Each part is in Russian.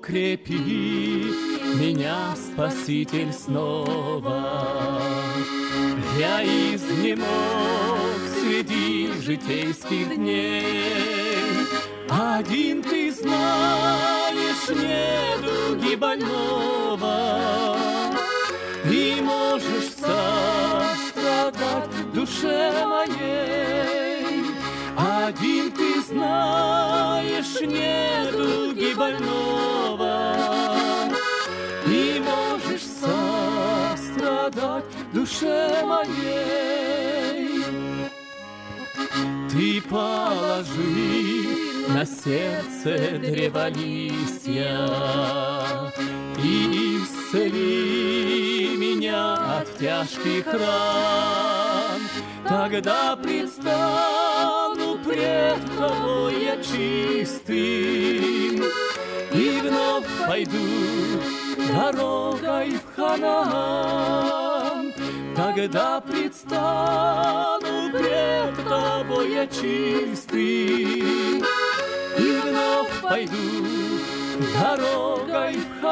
укрепи меня, Спаситель, снова. Я изнемог среди житейских дней. Один ты знаешь недуги больного, и можешь сострадать душе моей. Один ты знаешь недуги больного, и можешь сострадать душе моей. Ты положи на сердце древолистья и исцели меня от тяжких ран. Тогда предстану пред тобой я чистым, и вновь пойду дорогой в Ханаан. Тогда предстану пред тобой я чистым, и вновь пойду дорогой в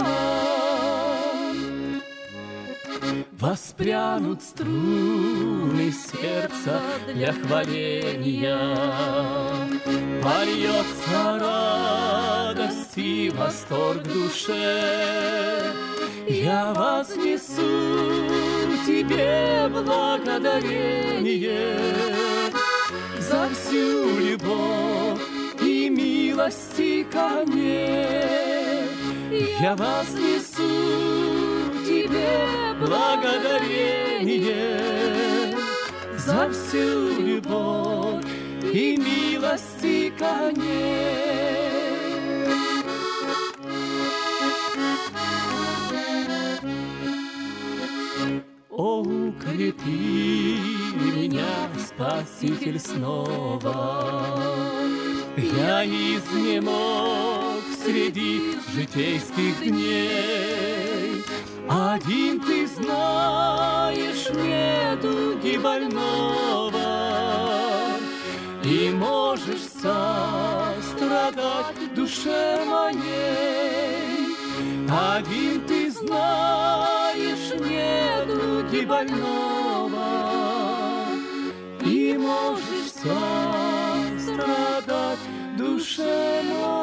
Ханаан. Воспрянут струны сердца для хваления, польется радость и восторг в душе. Я вознесу тебе благодарение за всю любовь и милости ко мне. Я вознесу тебе благодарение за всю любовь и милости ко мне. О, укрепи меня, Спаситель, снова. Я изнемог среди житейских дней. Один ты знаешь недуги больного, и можешь сострадать душе моей. Один ты знаешь недуги больного, и можешь сострадать душе моей.